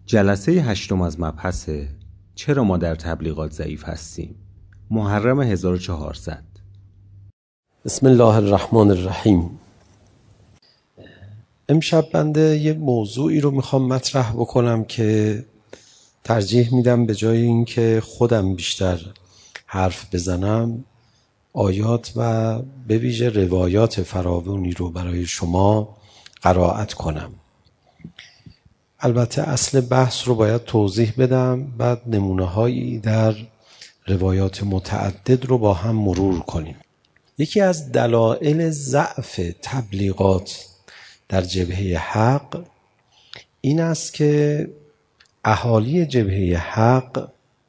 جلسه 8 از مبحث چرا ما در تبلیغات ضعیف هستیم، محرم 1400. بسم الله الرحمن الرحیم. امشب بنده یه موضوعی رو میخوام مطرح بکنم که ترجیح میدم به جای اینکه خودم بیشتر حرف بزنم آیات و به ویژه روایات فراوانی رو برای شما قرائت کنم. البته اصل بحث رو باید توضیح بدم، بعد نمونه‌هایی در روایات متعدد رو با هم مرور کنیم. یکی از دلایل ضعف تبلیغات در جبهه حق این است که اهالی جبهه حق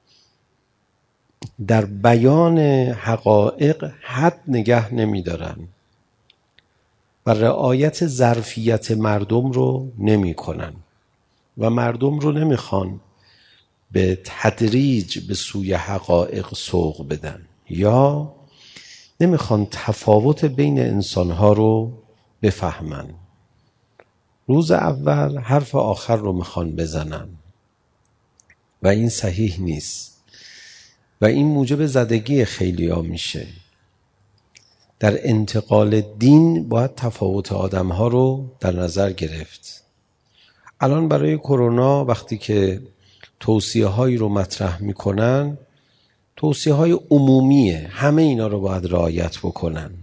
در بیان حقایق حد نگه نمی دارن و رعایت ظرفیت مردم رو نمی کنن و مردم رو نمی خوان به تدریج به سوی حقایق سوق بدن یا نمی خوان تفاوت بین انسانها رو بفهمن. روز اول حرف آخر رو می خوان بزنن و این صحیح نیست و این موجب زدگی خیلیا میشه. در انتقال دین باید تفاوت آدم‌ها رو در نظر گرفت. الان برای کرونا وقتی که توصیه‌هایی رو مطرح میکنن، توصیه‌های عمومیه، همه اینا رو باید رعایت بکنن.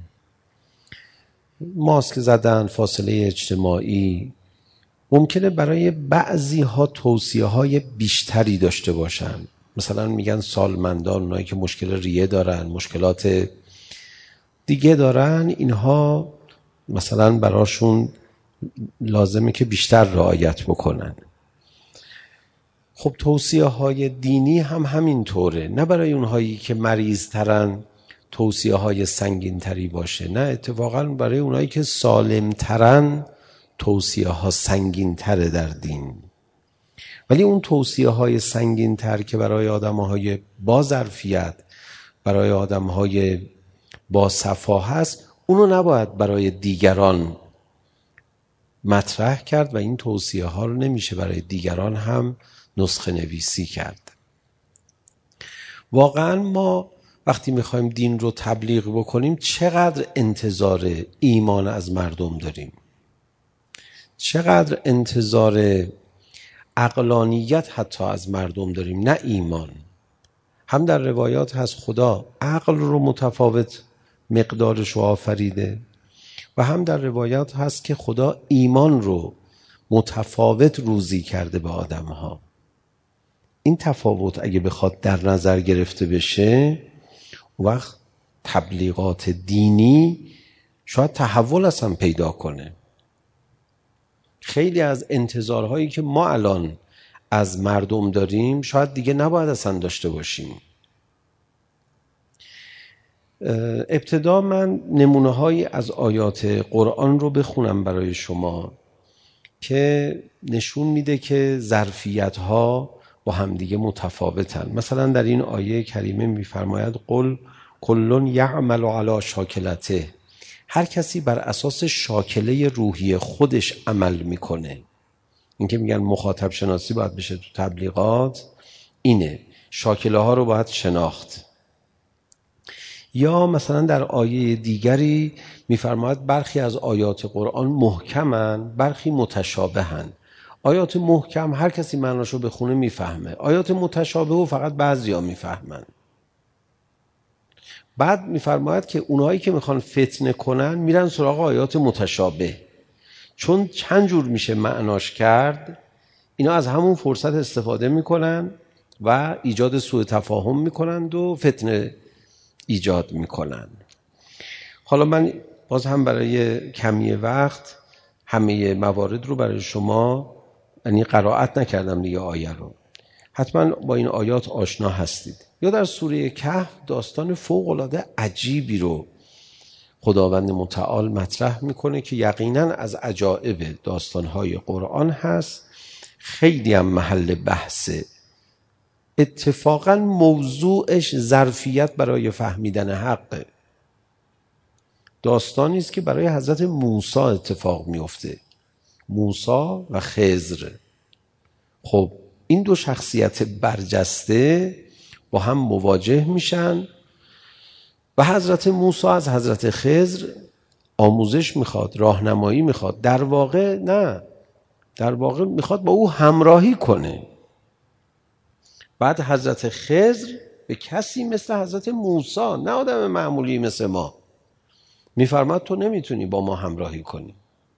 ماسک زدن، فاصله اجتماعی. ممکنه برای بعضی‌ها توصیه‌های بیشتری داشته باشن. مثلا میگن سالمندان، اونایی که مشکل ریه دارن، مشکلات دیگه دارن، اینها مثلا براشون لازمه که بیشتر رعایت بکنن. خب توصیه های دینی هم همین طوره، نه برای اونهایی که مریض ترن توصیه های سنگین تری باشه، نه اتفاقا برای اونهایی که سالم ترن توصیه ها سنگین تره در دین. ولی اون توصیه های سنگین تر که برای آدم های با ظرفیت، برای آدم های با صفا هست، اونو نباید برای دیگران مطرح کرد و این توصیه ها رو نمیشه برای دیگران هم نسخه نویسی کرد. واقعا ما وقتی میخوایم دین رو تبلیغ بکنیم چقدر انتظار ایمان از مردم داریم، چقدر انتظار عقلانیت حتی از مردم داریم، نه ایمان. هم در روایات هست خدا عقل رو متفاوت مقدارش رو آفریده و هم در روایات هست که خدا ایمان رو متفاوت روزی کرده به آدم ها. این تفاوت اگه بخواد در نظر گرفته بشه، وقت تبلیغات دینی شاید تحول اصلا پیدا کنه. خیلی از انتظارهایی که ما الان از مردم داریم شاید دیگه نباید اصلا داشته باشیم. ابتدا من نمونه‌هایی از آیات قرآن رو بخونم برای شما که نشون میده که ظرفیت‌ها با همدیگه متفاوتن. مثلا در این آیه کریمه میفرماید قل کل یعمل علی شاکلته، هر کسی بر اساس شاکله روحی خودش عمل میکنه. این که میگن مخاطب شناسی باید بشه تو تبلیغات، اینه، شاکله ها رو باید شناخت. یا مثلا در آیه دیگری میفرماید برخی از آیات قرآن محکمن، برخی متشابهن. آیات محکم هر کسی معناشو بخونه میفهمه، آیات متشابه و فقط بعضیا میفهمن. بعد میفرماید که اونایی که میخوان فتنه کنن میرن سراغ آیات متشابه، چون چند جور میشه معناش کرد، اینا از همون فرصت استفاده میکنن و ایجاد سوء تفاهم میکنند و فتنه ایجاد میکنن. حالا من باز هم برای کمی وقت همه موارد رو برای شما یعنی قرائت نکردم دیگه، آیه رو حتما با این آیات آشنا هستید. یا در سوره کهف داستان فوق‌العاده عجیبی رو خداوند متعال مطرح میکنه که یقینا از عجایب داستانهای قرآن هست، خیلی هم محل بحثه. اتفاقا موضوعش ظرفیت برای فهمیدن حقه. داستانی است که برای حضرت موسی اتفاق میفته، موسی و خضر. خب این دو شخصیت برجسته با هم مواجه میشن و حضرت موسی از حضرت خضر آموزش میخواد، راهنمایی میخواد. در واقع میخواد با او همراهی کنه. بعد حضرت خضر به کسی مثل حضرت موسی، نه آدم معمولی مثل ما، میفرماد تو نمیتونی با ما همراهی کنی.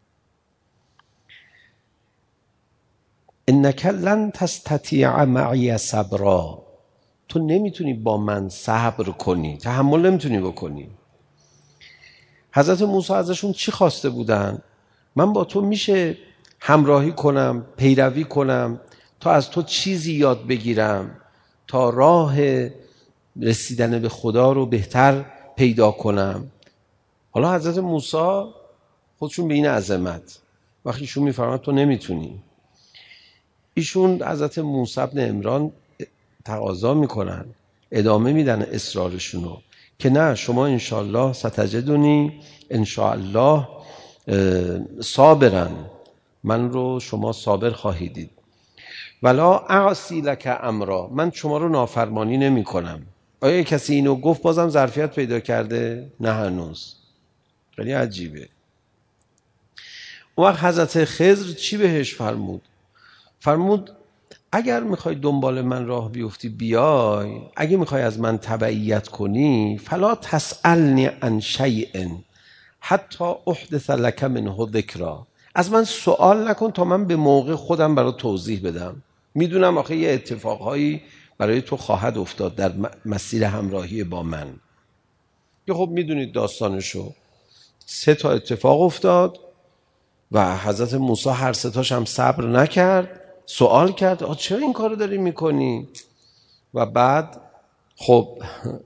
انک لن تستطیع معی صبرا، تو نمیتونی با من صبر کنی، تحمل نمیتونی بکنی. حضرت موسی ازشون چی خواسته بودن؟ من با تو میشه همراهی کنم، پیروی کنم، تا از تو چیزی یاد بگیرم، تا راه رسیدن به خدا رو بهتر پیدا کنم. حالا حضرت موسی خودشون به این عظمت، وقتی ایشون میفرماد تو نمیتونی، ایشون حضرت موسی بن عمران تقاضا میکنن، ادامه میدن اصرارشونو که نه، شما انشاءالله ستجدونی انشاءالله صابرن، من رو شما صابر خواهید دید. ولا اعصی لک امرا، من شما رو نافرمانی نمی کنم. آیا کسی اینو گفت بازم ظرفیت پیدا کرده؟ نه هنوز. خیلی عجیبه. اون وقت حضرت خضر چی بهش فرمود؟ فرمود اگر میخوای دنبال من راه بیفتی بیای، اگه میخوای از من تبعیت کنی، فلا تسألنی عن شیء حتی احدث لک منه ذکرا، از من سوال نکن تا من به موقع خودم برای توضیح بدم. میدونم آخه یه اتفاقهایی برای تو خواهد افتاد در مسیر همراهی با من. که خب میدونید داستانشو، 3 تا اتفاق افتاد و حضرت موسی هر 3 تاش هم صبر نکرد، سوال کرد چرا این کارو داری میکنی؟ و بعد خب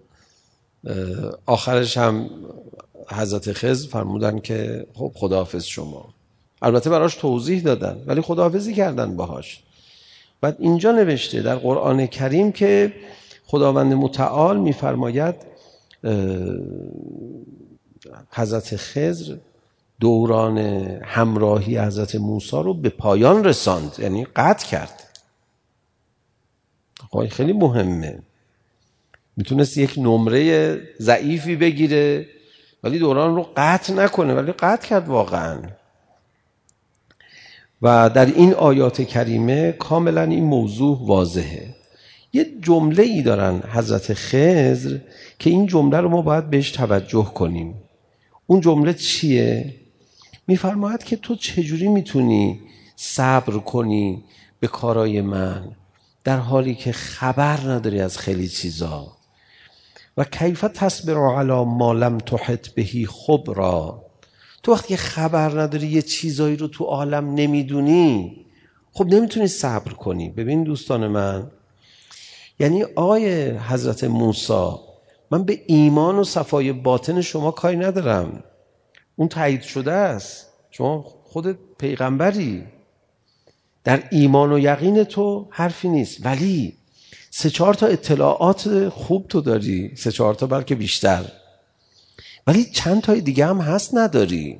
آخرش هم حضرت خضر فرمودن که خب خداحافظ شما. البته براش توضیح دادن ولی خداحافظی کردن باهاش. بعد اینجا نوشته در قرآن کریم که خداوند متعال میفرماید حضرت خضر دوران همراهی حضرت موسی رو به پایان رساند، یعنی قطع کرد. خیلی مهمه. میتونست یک نمره ضعیفی بگیره ولی دوران رو قطع نکنه، ولی قطع کرد واقعا. و در این آیات کریمه کاملا این موضوع واضحه. یه جمله ای دارن حضرت خضر که این جمله رو ما باید بهش توجه کنیم. اون جمله چیه؟ میفرماید که تو چجوری میتونی صبر کنی به کارای من در حالی که خبر نداری از خیلی چیزا؟ و کیف تصبر علی ما لم تحط بهی خبرا، تو وقتی خبر نداری یه چیزایی رو تو عالم نمیدونی، خب نمیتونی صبر کنی. ببین دوستان من، یعنی آقای حضرت موسی، من به ایمان و صفای باطن شما کاری ندارم، اون تایید شده است، شما خودت پیغمبری، در ایمان و یقین تو حرفی نیست، ولی 3-4 تا اطلاعات خوب تو داری، 3-4 تا بلکه بیشتر، ولی چند تای دیگه هم هست نداری.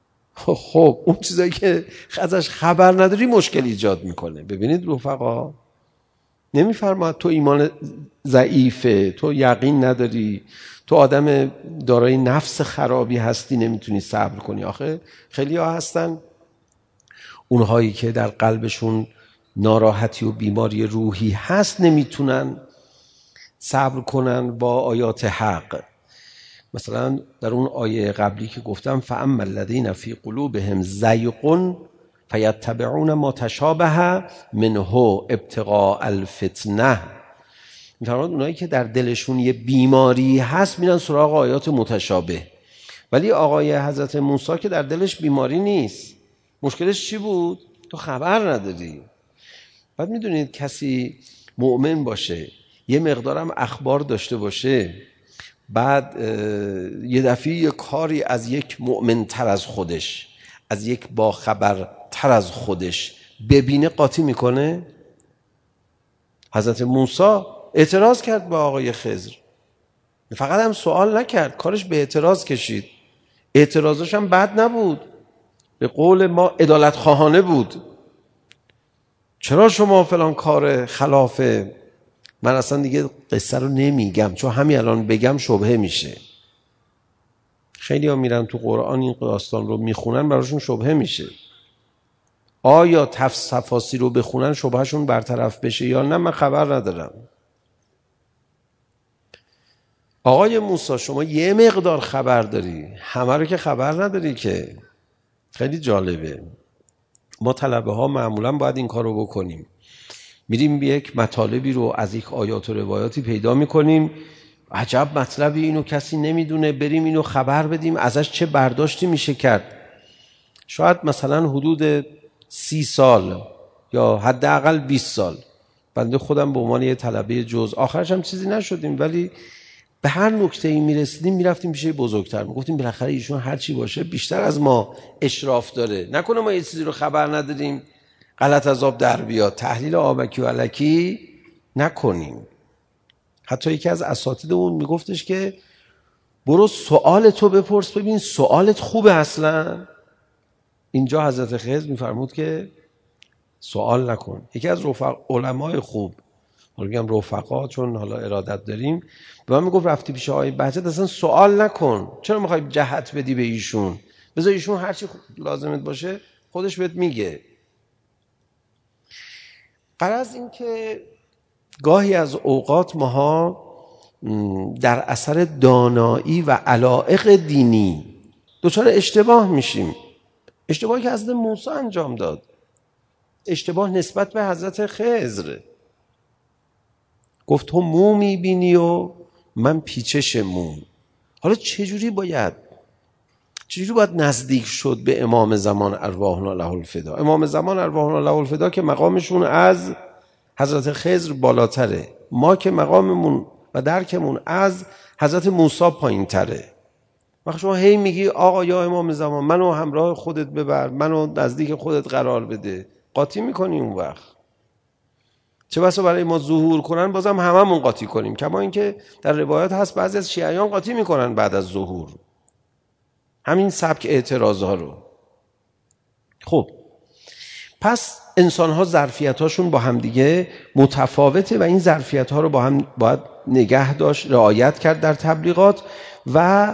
خب اون چیزایی که ازش خبر نداری مشکل ایجاد میکنه. ببینید رفقا، نمیفرماد تو ایمان ضعیفه، تو یقین نداری، تو آدم دارای نفس خرابی هستی، نمیتونی صبر کنی. آخه خیلی ها هستن اونهایی که در قلبشون ناراحتی و بیماری روحی هست نمیتونن صبر کنن با آیات حق. مثلا در اون آیه قبلی که گفتم فاما الذین فی قلوبهم زیغ فیتبعون ما تشابه منه ابتغاء الفتنه، می‌فرماد اونایی که در دلشون یه بیماری هست میرن سراغ آیات متشابه. ولی آقای حضرت موسی که در دلش بیماری نیست، مشکلش چی بود؟ تو خبر نداری. بعد میدونید کسی مؤمن باشه، یه مقدارم اخبار داشته باشه، بعد یه دفعه یه کاری از یک مؤمن تر از خودش، از یک باخبر تر از خودش ببینه، قاطی میکنه. حضرت موسی اعتراض کرد با آقای خضر، فقط هم سوال نکرد، کارش به اعتراض کشید. اعتراضش هم بد نبود، به قول ما عدالت خواهانه بود. چرا شما فلان کار خلافه؟ من اصلا دیگه قصه رو نمیگم، چون همین الان بگم شبهه میشه. خیلی ها میرن تو قرآن این داستان رو میخونن، براشون شبهه میشه. آیا تفاسیر رو بخونن شبهشون برطرف بشه یا نه؟ من خبر ندارم. آقای موسی شما یه مقدار خبر داری، همه رو که خبر نداری که. خیلی جالبه. ما طلبه ها معمولا باید این کار رو بکنیم. میریم یک مطالبی رو از یک آیات و روایاتی پیدا میکنیم، عجب مطلبی، اینو کسی نمیدونه، بریم اینو خبر بدیم، ازش چه برداشتی میشه کرد. شاید مثلا حدود 30 سال یا حداقل 20 سال بنده خودم به عنوان یه طلبه جز، آخرش هم چیزی نشدیم، ولی به هر نکته‌ای میرسیدیم میرفتیم پیش بزرگتر، میگفتیم بالاخره ایشون هر چی باشه بیشتر از ما اشراف داره، نکنه ما یه چیزی رو خبر نداریم غلط از آب در بیاد، تحلیل آبکی و علکی نکنیم. حتی یکی از اساتیدمون میگفتش که برو سوالتو بپرس ببین سوالت خوبه اصلا. اینجا حضرت خضر میفرمود که سوال نکن. یکی از علمای خوب، میگم رفقا چون حالا ارادت داریم، به من میگفت رفتی پیش آقای بهجت اصلا سوال نکن، چرا میخوای جهت بدی به ایشون؟ بذار ایشون هر چی لازمت باشه خودش بهت میگه. غرض این که گاهی از اوقات ماها در اثر دانایی و علایق دینی دچار اشتباه میشیم. اشتباهی که حضرت موسی انجام داد، اشتباه نسبت به حضرت خضر. گفت تو مو میبینی و من پیچش مو. حالا چجوری باید نزدیک شد به امام زمان ارواحنا له الفدا؟ امام زمان ارواحنا له الفدا که مقامشون از حضرت خضر بالاتره، ما که مقاممون و درکمون از حضرت موسی پایین تره. وقتی شما هی میگی آقا یا امام زمان منو همراه خودت ببر، منو نزدیک خودت قرار بده، قاطی میکنی اون وقت. چه بسا برای ما ظهور کنن بازم هممون قاطی کنیم، کما اینکه در روایات هست بعضی از شیعیان قاطی میکنن بعد از ظهور همین سبک اعتراض ها رو. خب پس انسان ها ظرفیت هاشون با هم دیگه متفاوته و این ظرفیت ها رو با هم باید نگه داشت، رعایت کرد در تبلیغات و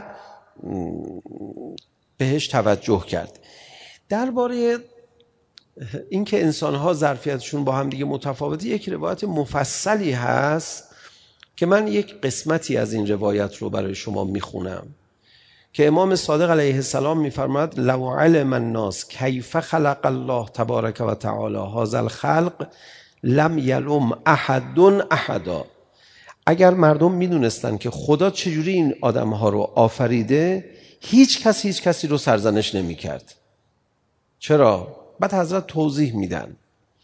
بهش توجه کرد. درباره اینکه انسان ها ظرفیتشون با هم دیگه متفاوته یک روایت مفصلی هست که من یک قسمتی از این روایت رو برای شما میخونم که امام صادق علیه السلام میفرماید لو علم الناس کیف خلق الله تبارک و تعالی هذا الخلق لم یلوم احد احدا. اگر مردم میدونستن که خدا چجوری این آدمها رو آفریده، هیچ کسی رو سرزنش نمیکرد. چرا؟ بعد حضرت توضیح میدن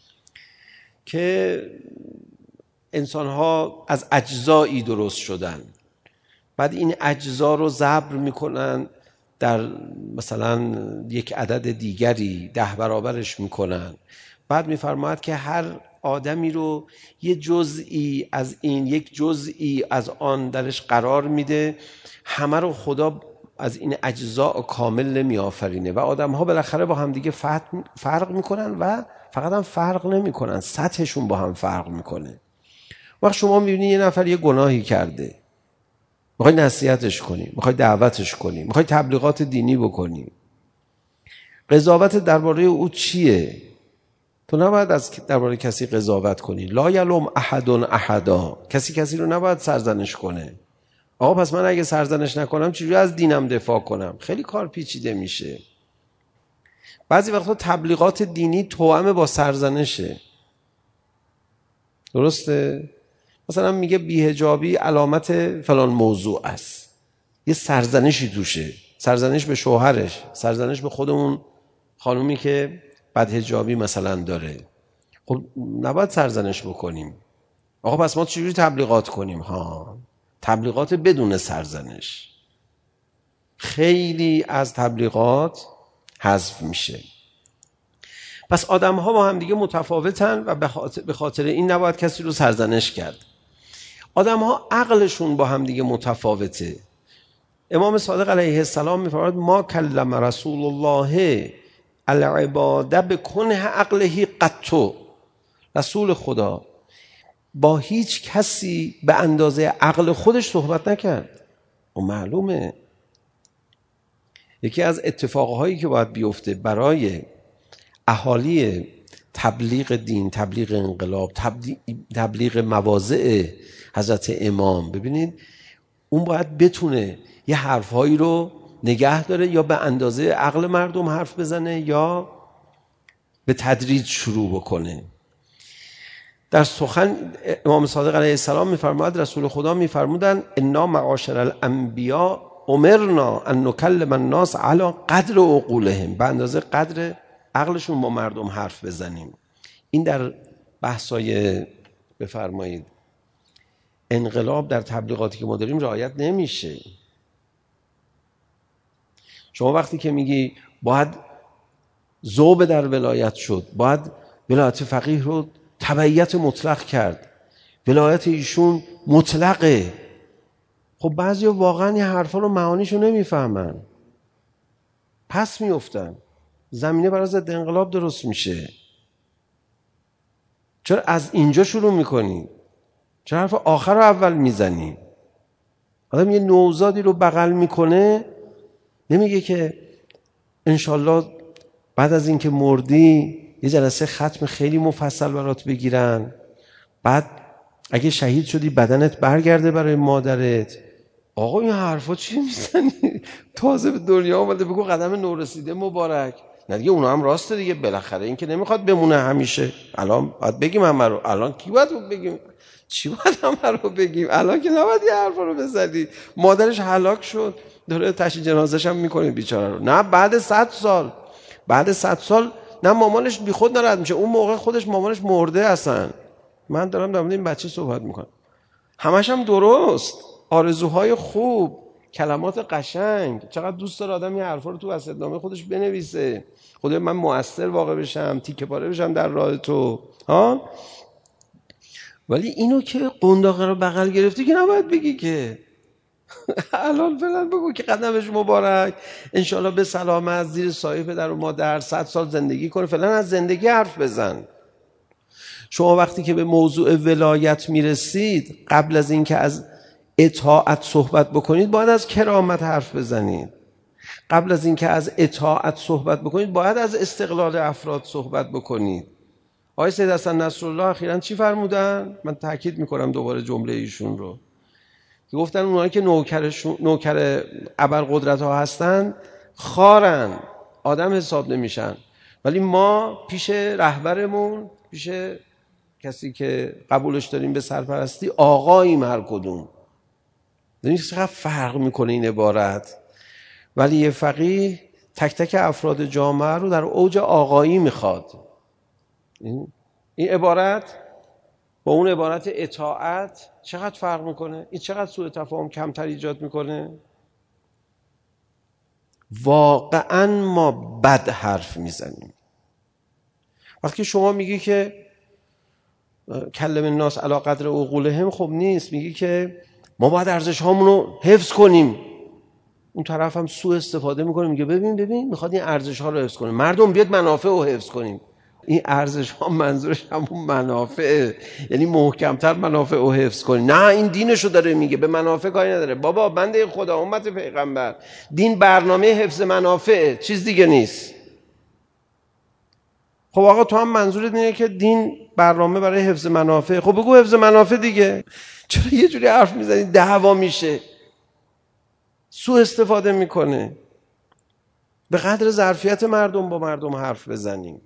که انسانها از اجزایی درست شدن، بعد این اجزا رو ضرب میکنن در مثلا یک عدد دیگری 10 برابرش میکنن. بعد میفرماید که هر آدمی رو یه جزئی از این یک جزئی از آن درش قرار میده، همه رو خدا از این اجزا کامل نمی آفرینه و آدم ها بالاخره با هم دیگه فرق میکنن و فقط هم فرق نمیکنن، سطحشون با هم فرق میکنه. وقت شما میبینی یه نفر یه گناهی کرده، میخوای نصیحتش کنی، میخوای دعوتش کنی، میخوای تبلیغات دینی بکنی، قضاوت درباره او چیه؟ تو نباید از درباره کسی قضاوت کنی. لا یلوم احد احدا، کسی رو نباید سرزنش کنه. آقا پس من اگه سرزنش نکنم چجوری از دینم دفاع کنم؟ خیلی کار پیچیده میشه. بعضی وقتا تبلیغات دینی توأم با سرزنشه. درسته؟ مثلا میگه بی‌حجابی علامت فلان موضوع است، یه سرزنشی توشه، سرزنش به شوهرش، سرزنش به خودمون خانومی که بدحجابی مثلا داره. خب نباید سرزنش بکنیم. آقا پس ما چجوری تبلیغات کنیم؟ تبلیغات بدون سرزنش. خیلی از تبلیغات حذف میشه. پس آدم ها با هم دیگه متفاوتن و به خاطر این نباید کسی رو سرزنش کرد. آدم ها عقلشون با هم دیگه متفاوته. امام صادق علیه السلام میفرماید ما کلم رسول الله العباد بکنه عقله قطو. رسول خدا با هیچ کسی به اندازه عقل خودش صحبت نکرد. و معلومه یکی از اتفاقهایی که باید بیفته برای اهالی تبلیغ دین، تبلیغ انقلاب، تبلیغ مواضع حضرت امام، ببینید اون باید بتونه یه حرفهایی رو نگه داره، یا به اندازه عقل مردم حرف بزنه یا به تدریج شروع بکنه. در سخن امام صادق علیه السلام میفرماید، رسول خدا میفرمودن انا معاشر الانبیاء امرنا ان نکلم الناس علی قدر عقولهم، به اندازه قدر عقلشون با مردم حرف بزنیم. این در بحثای بفرمایید انقلاب در تبلیغاتی که ما داریم رعایت نمیشه. شما وقتی که میگی باید ذوب در ولایت شد، باید ولایت فقیه رو تبعیت مطلق کرد، ولایت ایشون مطلقه، خب بعضی واقعا این حرفا رو معانیشو نمیفهمن، پس میافتن، زمینه برای ضد انقلاب درست میشه. چرا از اینجا شروع میکنی؟ چرا حرف آخر رو اول میزنی؟ آدم یه نوزادی رو بغل میکنه، نمیگه که انشالله بعد از اینکه مردی یه جلسه ختم خیلی مفصل برات بگیرن، بعد اگه شهید شدی بدنت برگرده برای مادرت. آقا این حرفا چی میزنی؟ تازه به دنیا آمده، بگو قدم نورسیده مبارک. نه دیگه اونا هم راسته دیگه، بالاخره این که نمیخواد بمونه همیشه. الان باید بگیم همه رو. الان کی باید بگیم؟ چی باید همه رو بگیم؟ الان که نباید یه حرفا رو بزنی. مادرش هلاک شد، داره تشییع جنازه‌ش هم میکنه بیچاره رو. نه بعد 100 سال، بعد 100 سال نه مامانش بی خود ناراحت میشه، اون موقع خودش مامانش مرده اصلا. من دارم در مورد این بچه صحبت میکنم. همش هم درست، آرزوهای خوب، کلمات قشنگ. چقدر دوست داره آدم این حرفا رو تو وصیت‌نامه خودش بنویسه. خدای من مؤثر واقع بشم، تیکه پاره بشم در راه تو، ها. ولی اینو که قنداقه رو بغل گرفتی که نباید بگی که الان فعلا بگو که قدمش مبارک، انشالله به سلامت زیر سایه پدر و مادر 100 سال زندگی کنه. فعلا از زندگی حرف بزن. شما وقتی که به موضوع ولایت میرسید، قبل از اینکه از اطاعت صحبت بکنید باید از کرامت حرف بزنید. قبل از اینکه از اطاعت صحبت بکنید باید از استقلال افراد صحبت بکنید. آقای سید حسن نصرالله اخیراً چی فرمودن؟ من تاکید میکنم دوباره جمله ایشون رو که گفتن اونایی که نوکر ابرقدرت ها هستن خارن، آدم حساب نمیشن، ولی ما پیش رهبرمون، پیش کسی که قبولش داریم به سرپرستی، آقاییم هر کدوم. ببینید چقدر فرق میکنه این عبارت. ولی یه فقیه تک تک افراد جامعه رو در اوج آقایی میخواد. این عبارت با اون عبارت اطاعت چقدر فرق میکنه؟ این چقدر سوء تفاهم کمتر ایجاد میکنه؟ واقعا ما بد حرف میزنیم. وقتی شما میگی که کلم الناس علی قدر عقولهم، خب نیست. میگی که ما باید ارزش هامون رو حفظ کنیم. اون طرف هم سوء استفاده میکنه، میگه ببین میخواد این ارزش ها رو حفظ کنه، مردم بیاد منافع رو حفظ کنیم. این ارزش ها منظورش همون منافع، یعنی محکمتر منافع رو حفظ کنیم. نه این دینشو داره میگه، به منافع کاری نداره. بابا بنده خدا، امت پیغمبر، دین برنامه حفظ منافع، چیز دیگه نیست. خب آقا تو هم منظورت اینه که دین برنامه برای حفظ منافع، خب بگو حفظ منافع دیگه. چرا یه جوری حرف میزنی دعوا میشه؟ سوء استفاده میکنه. به قدر ظرفیت مردم با مردم حرف بزنیم.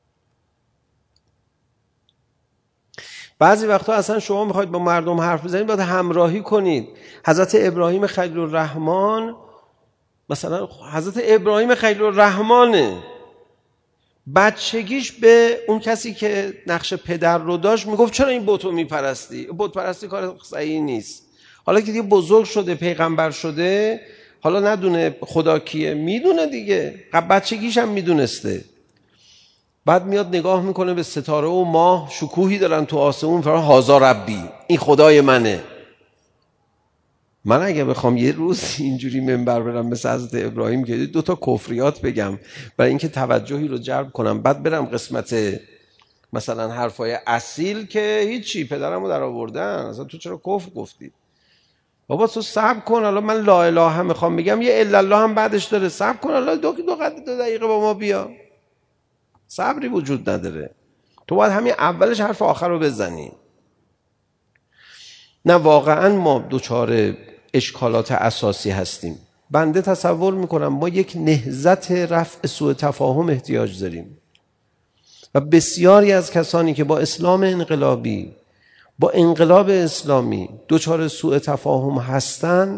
بعضی وقتا اصلا شما میخواید با مردم حرف بزنید باید همراهی کنید. حضرت ابراهیم خلیل الرحمن، مثلا حضرت ابراهیم خلیل الرحمنه، بچگیش به اون کسی که نقش پدر رو داشت میگفت چرا این بتو میپرستی؟ بت پرستی کار صحیح نیست. حالا که دیگه بزرگ شده، پیغمبر شده، حالا ندونه خدا کیه، میدونه دیگه، بچگیش هم میدونسته. بعد میاد نگاه میکنه به ستاره و ماه، شکوهی دارن تو آسمون، فرمان هازا ربی، این خدای منه. من اگه بخوام یه روز اینجوری منبر برم مثل حضرت ابراهیم که 2 تا کفریات بگم برای اینکه توجهی رو جلب کنم، بعد برم قسمت مثلا حرفای اصیل که هیچی، پدرمو در آوردن، اصلا تو چرا کفر گفتی؟ بابا تو صبر کن، حالا من لا اله هم میخوام بگم، یه الا الله هم بعدش داره، صبر کن، حالا دو دقیقه با ما بیا. صبری وجود نداره، تو باید همین اولش حرف آخر رو بزنی. نه واقعا ما دوچار اشکالات اساسی هستیم. بنده تصور میکنم ما یک نهضت رفع سوء تفاهم احتیاج داریم و بسیاری از کسانی که با اسلام انقلابی، با انقلاب اسلامی دوچار سوء تفاهم هستن،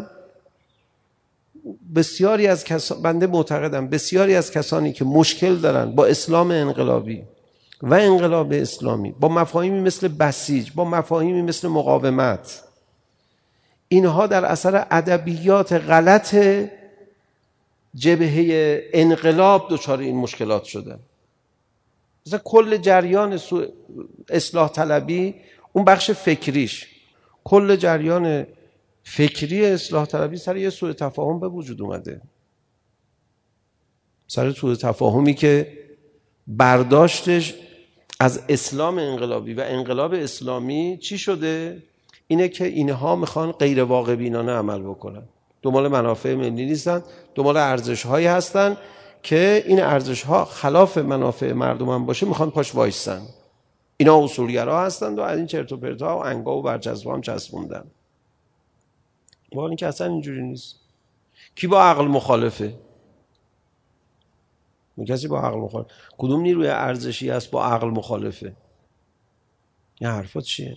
بسیاری از بنده معتقدم بسیاری از کسانی که مشکل دارن با اسلام انقلابی و انقلاب اسلامی، با مفاهیمی مثل بسیج، با مفاهیمی مثل مقاومت، اینها در اثر ادبیات غلط جبهه انقلاب دچار این مشکلات شدن. مثلا کل جریان اصلاح طلبی، اون بخش فکریش، کل جریان فکری اصلاح طلبی سر یه سوء تفاهم به وجود اومده، سر سوء تفاهمی که برداشتش از اسلام انقلابی و انقلاب اسلامی چی شده؟ اینه که اینها میخوان غیر واقع بینانه عمل بکنن، دنبال منافع ملی نیستن، دنبال ارزش‌هایی هستن که این ارزش‌ها خلاف منافع مردم هم باشه میخوان پاش وایسن. اینا اصولگرا هستند و از این چرت و پرت‌ها و انگا و برجسته هم چسبوندن. واقعا که اصلا اینجوری نیست. کی با عقل مخالفه؟ کسی با عقل مخالفه؟ کدوم نیروی ارزشی هست با عقل مخالفه؟ این حرفات چیه؟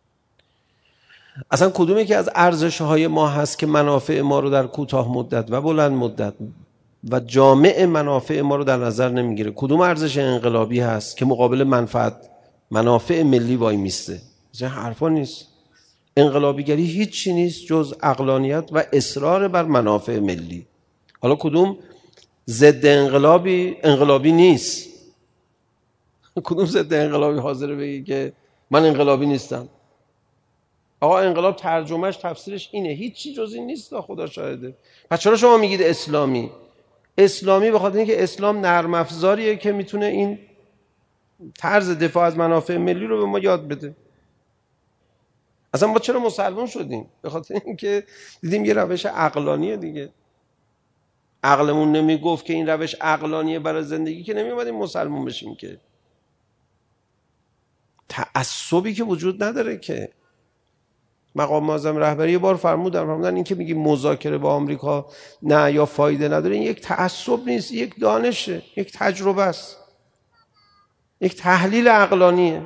اصلا کدومی که از ارزش‌های ما هست که منافع ما رو در کوتاه مدت و بلند مدت و جامع منافع ما رو در نظر نمیگیره؟ کدوم ارزش انقلابی هست که مقابل منافع ملی وای میسته؟ این حرفا نیست. انقلابیگری هیچی نیست جز عقلانیت و اصرار بر منافع ملی. حالا کدوم ضد انقلابی نیست؟ کدوم ضد انقلابی حاضره بگی که من انقلابی نیستم؟ آقا انقلاب ترجمهش تفسیرش اینه، هیچی جز این نیست، خدا شاهده. پس چرا شما میگید اسلامی؟ اسلامی به خاطر اینکه اسلام نرم افزاریه که میتونه این طرز دفاع از منافع ملی رو به ما یاد بده. اصلا ما چرا مسلمان شدیم؟ به خاطر اینکه دیدیم یه روش عقلانیه دیگه. عقلمون نمیگفت که این روش عقلانیه برای زندگی که نمیومدیم مسلمان بشیم که. تعصبی که وجود نداره که. مقام معظم رهبری یه بار فرمودن این که میگی مذاکره با آمریکا نه یا فایده نداره، این یک تعصب نیست، یک دانشه، یک تجربه است، یک تحلیل عقلانیه.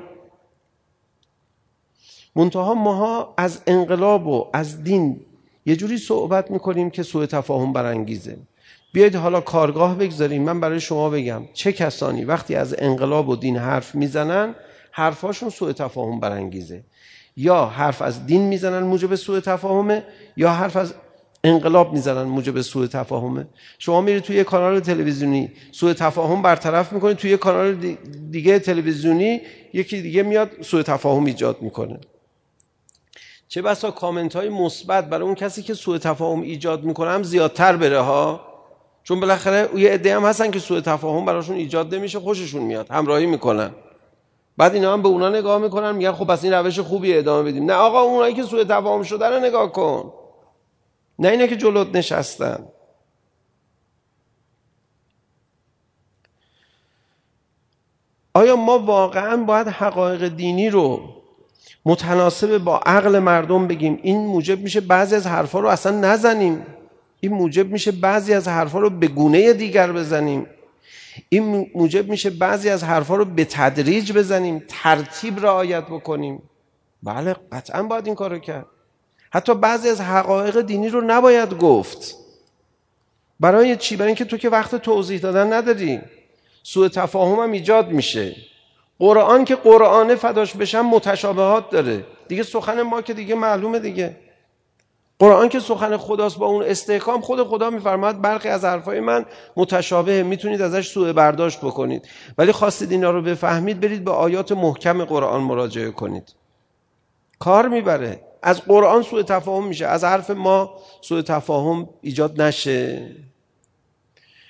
منتها ماها از انقلاب و از دین یه جوری صحبت میکنیم که سوء تفاهم برانگیزه. بیایید حالا کارگاه بگذاریم، من برای شما بگم چه کسانی وقتی از انقلاب و دین حرف میزنن حرفاشون سوء تفاهم برانگیزه. یا حرف از دین میزنن موجب سوء تفاهمه، یا حرف از انقلاب میزنن موجب سوء تفاهمه. شما میرید توی کانال تلویزیونی سوء تفاهم برطرف میکنید، توی کانال دیگه تلویزیونی یکی دیگه میاد سوء تفاهم ایجاد میکنه. چه بسا کامنت های مثبت برای اون کسی که سوء تفاهم ایجاد میکنه هم زیادتر بره ها، چون بالاخره یه عده هم هستن که سوء تفاهم براشون ایجاد نمیشه، خوششون میاد، همراهی میکنن. بعد اینا هم به اونا نگاه میکنن میگن خب پس این روش خوبی ادامه بدیم. نه آقا، اونایی که سوء تفاهم شده رو نگاه کن، نه اینا که جلوت نشستن. آیا ما واقعا باید حقایق دینی رو متناسب با عقل مردم بگیم؟ این موجب میشه بعضی از حرفا رو اصلا نزنیم، این موجب میشه بعضی از حرفا رو به گونه دیگر بزنیم، این موجب میشه بعضی از حرفا رو به تدریج بزنیم، ترتیب رعایت بکنیم. بله قطعا باید این کارو کرد. حتی بعضی از حقایق دینی رو نباید گفت. برای چی؟ برای اینکه تو که وقت توضیح دادن نداری، سوء تفاهم هم ایجاد میشه. قرآن که قرآن فداش بشن متشابهات داره دیگه، سخن ما که دیگه معلومه دیگه. قرآن که سخن خداست با اون استحکام، خود خدا میفرماید برخی از حرفای من متشابه، میتونید ازش سوء برداشت بکنید، ولی خواستید اینا رو بفهمید برید به آیات محکم قرآن مراجعه کنید، کار میبره. از قرآن سوء تفاهم میشه، از حرف ما سوء تفاهم ایجاد نشه.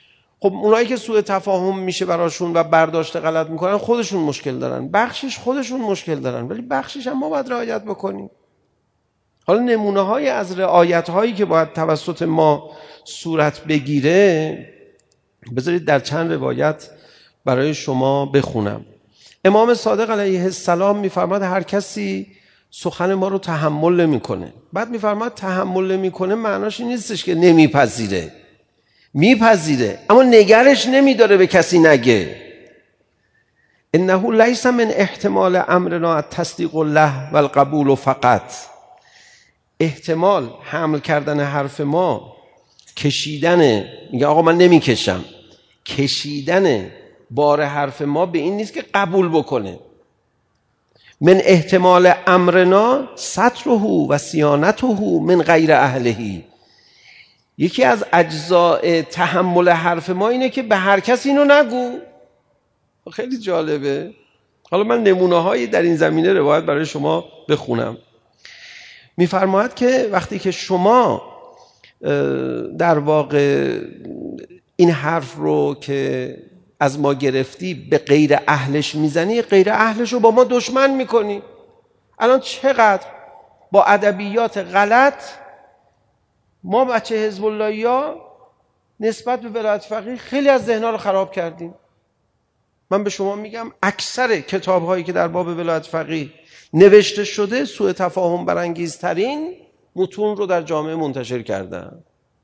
خب اونایی که سوء تفاهم میشه براشون و برداشت غلط میکنن خودشون مشکل دارن، بخشش خودشون مشکل دارن، ولی بخشش هم ما باید رعایت بکنیم. حالا نمونه های از رعایت هایی که باید توسط ما صورت بگیره بذارید در چند روایت برای شما بخونم. امام صادق علیه السلام میفرماد هر کسی سخن ما رو تحمل نمیکنه. بعد میفرماد تحمل نمیکنه معناش این نیستش که نمیپذیره، میپذیره اما نگرش نمیداره به کسی نگه. انه لیس من احتمال امرنا تصدیق الله و القبول فقط. احتمال حمل کردن حرف ما کشیدن، میگه آقا من نمیکشم، کشیدن بار حرف ما به این نیست که قبول بکنه. من احتمال امرنا ستره و صیانته من غیر اهلهی. یکی از اجزاء تحمل حرف ما اینه که به هر کس اینو نگو. خیلی جالبه. حالا من نمونه هایی در این زمینه روایت برای شما بخونم. میفرماید که وقتی که شما در واقع این حرف رو که از ما گرفتی به غیر اهلش میزنی، غیر اهلش رو با ما دشمن میکنی. الان چقدر با ادبیات غلط ما بچه حزب اللهیا نسبت به ولایت فقیه خیلی از ذهن‌ها رو خراب کردیم. من به شما میگم اکثر کتاب‌هایی که در باب ولایت فقیه نوشته شده سوء تفاهم برانگیزترین متون رو در جامعه منتشر کردن.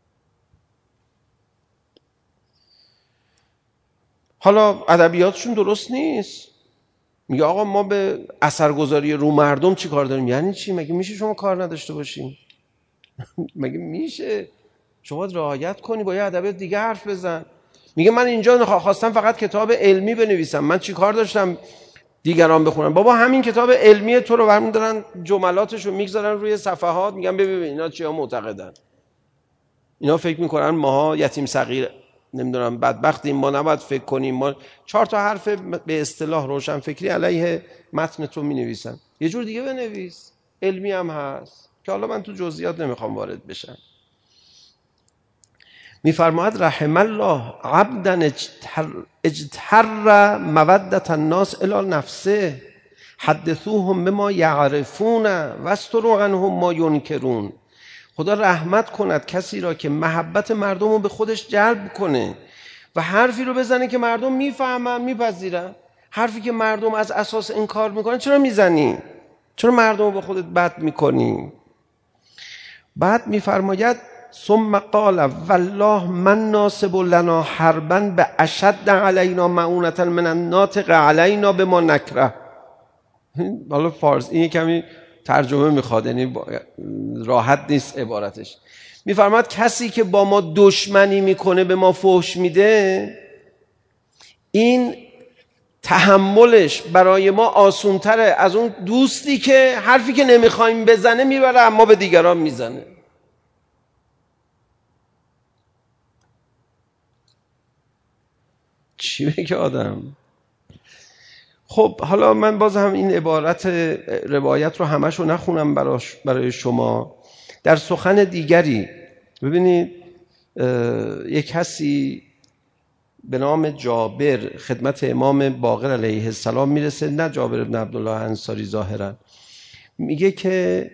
حالا ادبیاتشون درست نیست. میگه آقا ما به اثرگذاری رو مردم چی کار داریم؟ یعنی چی؟ مگه میشه شما کار نداشته باشین؟ مگه میشه؟ شما رعایت کنی، با یه ادبیات دیگه حرف بزن. میگه من اینجا خواستم فقط کتاب علمی بنویسم، من چی کار داشتم دیگران بخونن؟ بابا همین کتاب علمی تو رو برمی دارن جملاتش رو میگذارن روی صفحات، میگن ببین اینا چیا معتقدن. اینا فکر میکنن ماها یتیم صغیر نمیدونم بدبختیم، ما نباید فکر کنیم. ما 4 تا حرف به اصطلاح روشن فکری علیه متن تو مینویسن. یه جور دیگه بنویس، علمی هم هست که حالا من تو جزئیات نمیخوام وارد بشم. میفرماید رحم الله عبدا اجتر مودت الناس الی نفسه حدثوهم بما یعرفون واستروا عنهم ما ینکرون. خدا رحمت کند کسی را که محبت مردم رو به خودش جلب کنه و حرفی رو بزنه که مردم میفهمن میپذیرن. حرفی که مردم از اساس انکار میکنن چرا میزنی؟ چرا مردم رو به خودت بد میکنی؟ بعد میفرماید ثم قال والله من ناصب لنا حربا به اشد علینا معونة من الناطق علینا بما نکره. حالا فارس این کمی ترجمه میخواد، یعنی راحت نیست عبارتش. میفرماد کسی که با ما دشمنی میکنه به ما فحش میده، این تحملش برای ما آسونتره از اون دوستی که حرفی که نمیخوایم بزنه میبره اما به دیگران میزنه. چی بگه آدم؟ خب حالا من باز هم این عبارت روایت رو همشو نخونم برای شما. در سخن دیگری ببینید یک کسی به نام جابر خدمت امام باقر علیه السلام میرسه، نه جابر بن عبدالله انصاری ظاهرا، میگه که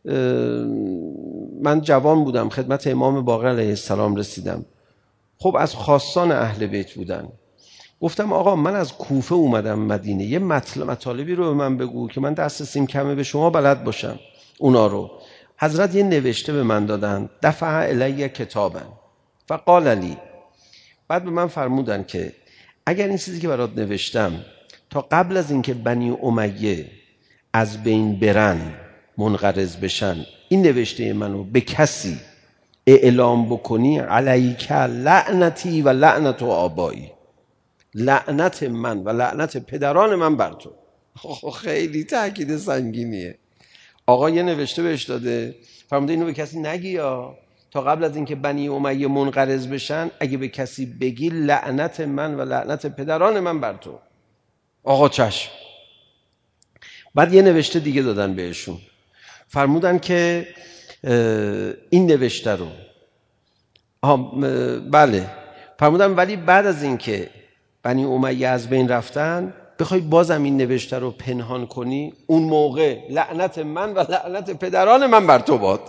من جوان بودم خدمت امام باقر علیه السلام رسیدم. خب از خاصان اهل بیت بودن. گفتم آقا من از کوفه اومدم مدینه، یه مطالبی رو به من بگو که من دسترسیم کمه به شما بلد باشم اونا رو. حضرت یه نوشته به من دادن، دفع الی کتابن فقال لی. بعد به من فرمودن که اگر این چیزی که برات نوشتم تا قبل از اینکه بنی امیه از بین برن منقرض بشن، این نوشته منو به کسی اعلام بکنی، علیک لعنتی و لعنت آبایی، لعنت من و لعنت پدران من بر تو. خیلی تاکید سنگینیه. آقا یه نوشته بهش داده، فرموده اینو به کسی نگی یا تا قبل از اینکه بنی امیه منقرض بشن اگه به کسی بگی لعنت من و لعنت پدران من بر تو. آقا چشم. بعد یه نوشته دیگه دادن بهشون، فرمودن که این نوشته رو بله، فرمودن ولی بعد از اینکه بنی امیه از بین رفتن بخوای بازم این نوشته رو پنهان کنی، اون موقع لعنت من و لعنت پدران من بر تو باد.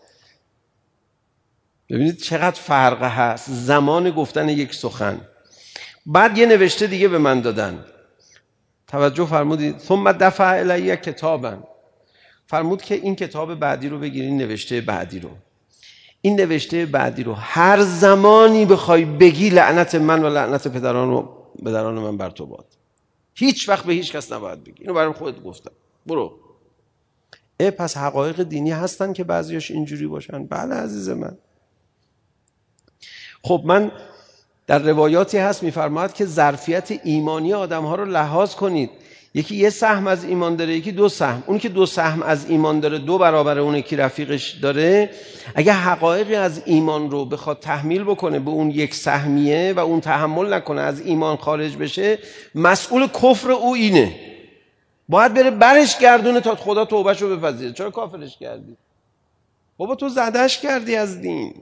ببینید چقدر فرق هست زمان گفتن یک سخن. بعد یه نوشته دیگه به من دادن، توجه فرمودید، ثم دفع الی کتابا، فرمود که این کتاب بعدی رو بگیرین، نوشته بعدی رو، این نوشته بعدی رو هر زمانی بخوای بگی لعنت من و لعنت پدران من بر تو باد، هیچ وقت به هیچ کس نباید بگی. اینو برای خودت گفتم، برو. پس حقایق دینی هستن که بعضیاش اینجوری باشن. بله عزیز من. خب من در روایاتی هست میفرماید که ظرفیت ایمانی آدم‌ها رو لحاظ کنید. یکی یه سهم از ایمان داره، یکی 2 سهم. اون که 2 سهم از ایمان داره 2 برابر اون یکی رفیقش داره. اگه حقایقی از ایمان رو بخواد تحمیل بکنه به اون 1 سهمیه و اون تحمل نکنه از ایمان خارج بشه، مسئول کفر او اینه. باید بره برش گردونه تا خدا توبهشو بپذیره. چرا کافرش کردی؟ بابا تو زدش کردی از دین.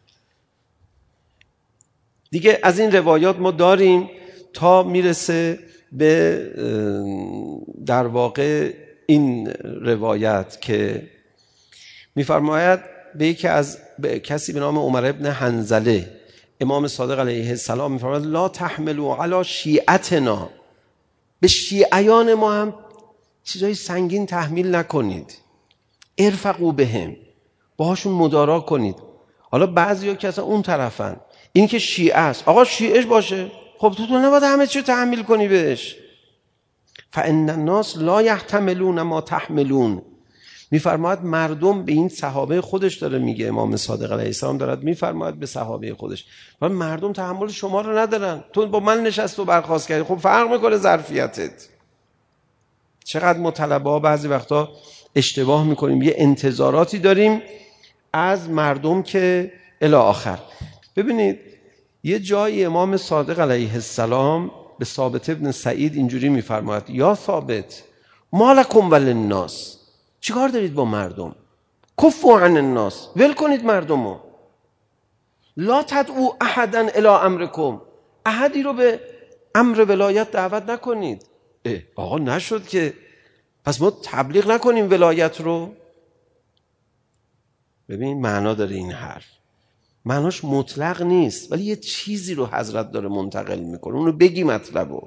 دیگه از این روایات ما داریم تا میرسه به در واقع این روایت که میفرماید به کسی به نام عمر ابن حنظله، امام صادق علیه السلام میفرماید لا تحملوا علی شیعتنا، به شیعیان ما هم چیزای سنگین تحمیل نکنید، ارفقوا بهم، باهاشون مدارا کنید. حالا بعضیا که اصلا اون طرفن، این که شیعه است، آقا شیعهش باشه، خب تو نباید همه چی تحمیل کنی بهش. فان الناس لا یحتملون ما تحملون، میفرماید مردم، به این صحابه خودش داره میگه، امام صادق علیه السلام دارد میفرماید به صحابه خودش، مردم تحمل شما رو ندارن، تو با من نشست و برخاست کردی، خب فرق میکنه ظرفیتت. چقدر ما طلبه‌ها بعضی وقتا اشتباه میکنیم، یه انتظاراتی داریم از مردم که الی آخر. ببینید یه جایی امام صادق علیه السلام به ثابت ابن سعید اینجوری میفرماید یا ثابت ما لکم وللناس، چیکار دارید با مردم؟ کفوا عن الناس، ول کنید مردمو. لا تدعوا احدا الی امرکم، احدی رو به امر ولایت دعوت نکنید. آقا نشد که پس ما تبلیغ نکنیم ولایت رو؟ ببین معنا داره این حرف، معناش مطلق نیست، ولی یه چیزی رو حضرت داره منتقل میکنه، اونو بگی مطلبو.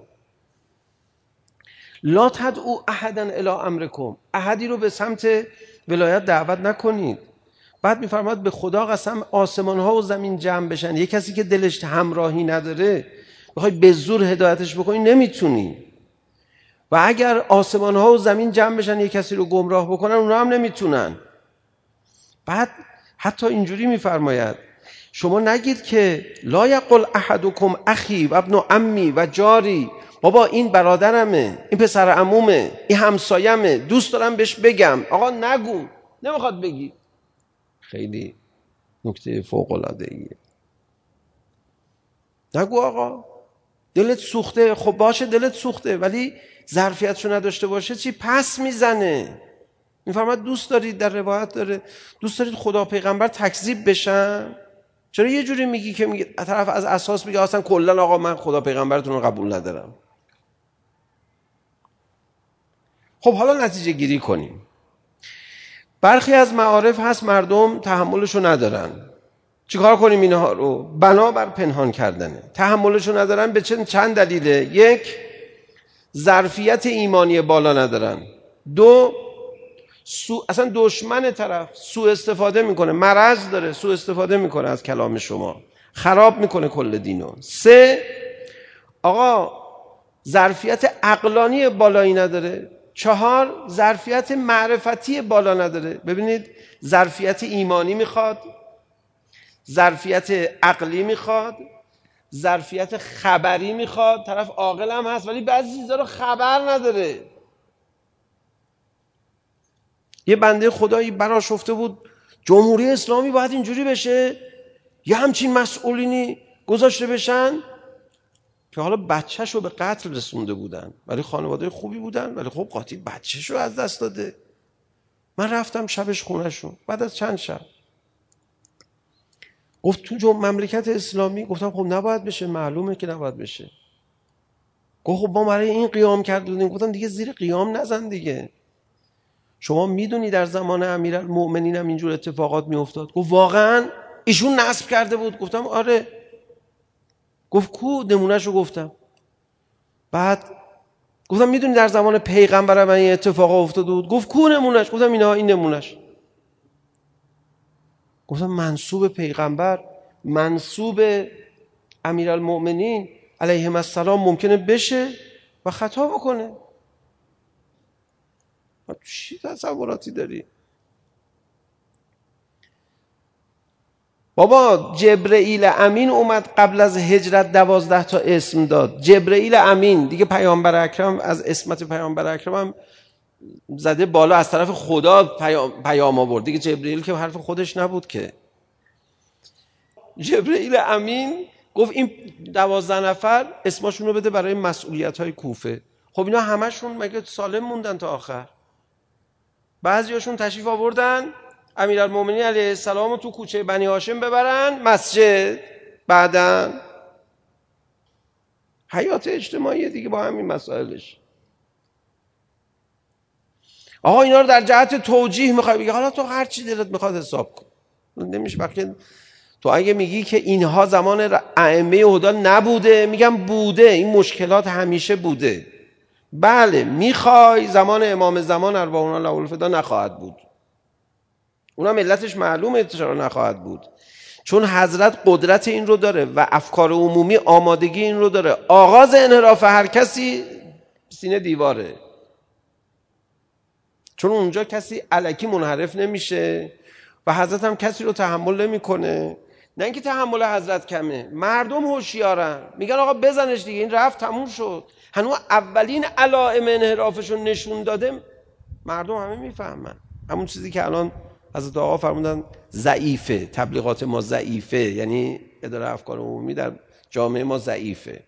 لا تدعوا احدا الی امرکم، احدی رو به سمت ولایت دعوت نکنید. بعد میفرماید به خدا قسم آسمان ها و زمین جمع بشن، یه کسی که دلش همراهی نداره بخوای به زور هدایتش بکنی نمیتونی، و اگر آسمان ها و زمین جمع بشن یه کسی رو گمراه بکنن اونا هم نمیتونن. بعد حتی اینجوری میفرماید شما نگید که لا یقل احدکم اخی و ابن عمی و جاری، بابا این برادرمه، این پسر عمومه، این همسایمه، دوست دارم بهش بگم. آقا نگو، نمیخواد بگی. خیلی نکته فوق العاده ایه. نگو آقا، دلت سوخته، خب باشه دلت سوخته، ولی ظرفیتشو نداشته باشه چی؟ پس میزنه. میفرماید دوست دارید، در روایت داره دوست دارید خدا پیغمبر تکذیب بشن؟ چرا یه جوری میگی که میگی طرف از اساس میگه اصلا کلا آقا من خدا پیغمبرتون رو قبول ندارم؟ خب حالا نتیجه گیری کنیم. برخی از معارف هست مردم تحملشو ندارن، چیکار کنیم اینها رو؟ بنابر پنهان کردنه. تحملشو ندارن به چند دلیله. 1 ظرفیت ایمانی بالا ندارن. 2 اصلا دشمن طرف سوء استفاده میکنه، مرض داره، سوء استفاده میکنه از کلام شما، خراب میکنه کل دینو. 3 آقا ظرفیت عقلانی بالایی نداره. 4 ظرفیت معرفتی بالا نداره. ببینید ظرفیت ایمانی میخواد، ظرفیت عقلی میخواد، ظرفیت خبری میخواد. طرف عاقل هم هست ولی بعضی چیزا رو خبر نداره. یه بنده خدایی برآشفته بود جمهوری اسلامی باید اینجوری بشه، یه همچین مسئولینی گذاشته بشن، که حالا بچه‌شو به قتل رسونده بودن، ولی خانواده خوبی بودن، ولی خب قاطی بچه‌شو از دست داده. من رفتم شبش خونه‌شون بعد از چند شب، گفت تو مملکت اسلامی. گفتم خب نباید بشه، معلومه که نباید بشه. گفت خب ما برای این قیام کرده بودیم. گفتم دیگه زیر قیام نزن دیگه. شما میدونی در زمان امیرالمؤمنین هم اینجور اتفاقات میافتاد. گفت واقعا ایشون نصب کرده بود؟ گفتم آره. گفت کو؟ نمونهشو گفتم. بعد گفتم میدونی در زمان پیغمبر من این اتفاق افتاده بود؟ گفت کو نمونهش؟ گفتم این نمونهش. گفتم منسوب پیغمبر، منسوب امیرالمؤمنین علیهم السلام ممکنه بشه و خطا بکنه. چی تصوراتی داری؟ بابا جبرئیل امین اومد قبل از هجرت 12 تا اسم داد. جبرئیل امین دیگه پیامبر اکرم از اسمت پیامبر اکرم هم زده بالا، از طرف خدا پیام آورد دیگه. جبرئیل که حرف خودش نبود که. جبرئیل امین گفت این 12 نفر اسمشون رو بده برای مسئولیت‌های کوفه. خب اینا همشون مگه سالم موندن تا آخر؟ بعضیاشون تشریف آوردن امیرالمؤمنین علیه السلام رو تو کوچه بنی هاشم ببرن مسجد. بعدن حیات اجتماعی دیگه با همین مسائلش. آقا اینا رو در جهت توجیه میخوای بگی، حالا تو هر چی دلت میخواد حساب کن. نمیشه. بلکه تو اگه میگی که اینها زمان ائمه هدی نبوده، میگم بوده. این مشکلات همیشه بوده. بله میخوای زمان امام زمان ارواحنا له الفدا نخواهد بود. اونم علتش معلومه چرا نخواهد بود. چون حضرت قدرت این رو داره و افکار عمومی آمادگی این رو داره. آغاز انحراف هر کسی سینه دیواره. چون اونجا کسی الکی منحرف نمیشه و حضرت هم کسی رو تحمل نمیکنه. نه اینکه تحمل حضرت کمه، مردم هوشیارن، میگن آقا بزنش دیگه، این رفت تموم شد. هنوز اولین علائم انحرافش رو نشون داده، مردم همه میفهمن. همون چیزی که الان حضرت آقا فرمودن ضعیفه، تبلیغات ما ضعیفه، یعنی اداره افکار عمومی در جامعه ما ضعیفه.